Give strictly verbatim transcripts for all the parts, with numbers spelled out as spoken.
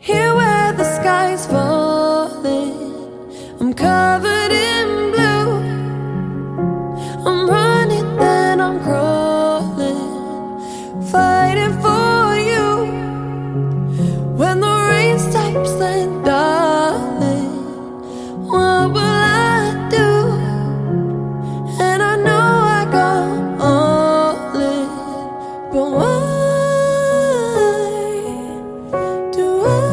Here where the sky's falling, I'm covered in blue. I'm running, then I'm crawling, fighting for you. When the rain stops, then darling, what will I do? And I know I go all in, but why do I?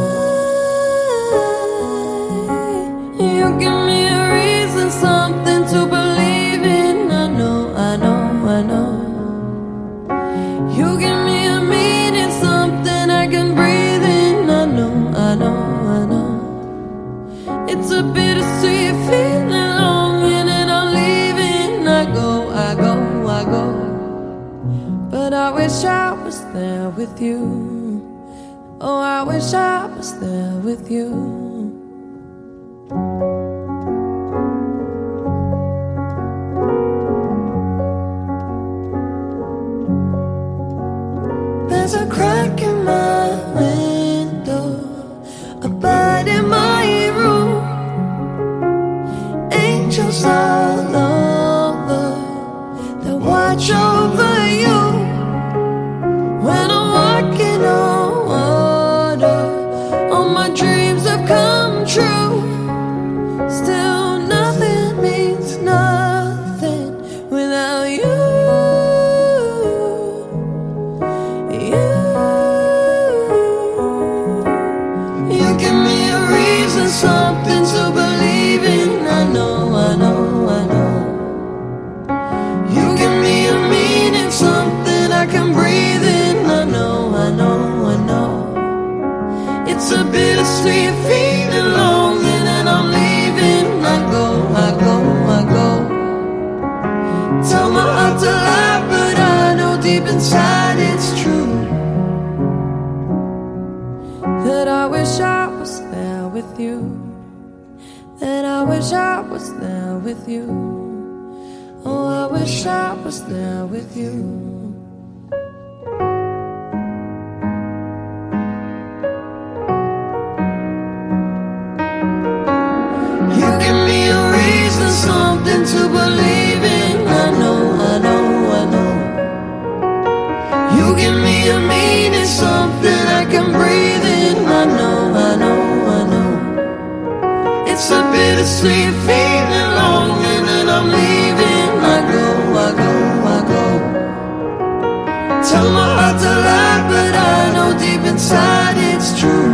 You give me a reason, something to believe in. I know, I know, I know. You give me a meaning, something I can breathe in. I know, I know, I know. It's a bittersweet feeling, longing, and I'm leaving. I go, I go, I go. But I wish I was there with you. Oh, I wish I was there with you. There's a crack in my window, a bird in my room, angels all over that watch over you. When I'm walking on water, all my dreams have come true. Still nothing means nothing without you. You, you give me a reason, something to believe in. I know, I know, I know. You give me a meaning, something I can breathe in. I know, I know, I know. It's a bittersweet feeling, longing, and I'm leaving. I go, I go, I go. Tell my heart to lie, but I know deep inside it's true. That I wish I was there with you. That I wish I was there with you. Oh, I wish I was there with you. You give me a reason, something to believe in. I know, I know, I know. You give me a meaning, something I can breathe in. I know, I know, I know. It's a bittersweet feeling, longing, and I'm leaving. I go, I go, I go. Tell my heart to lie, but I know deep inside it's true.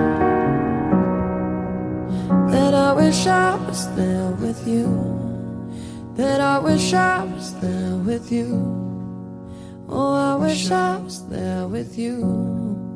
That I wish I was there with you. That I wish I was there with you. Oh, I wish I was there with you.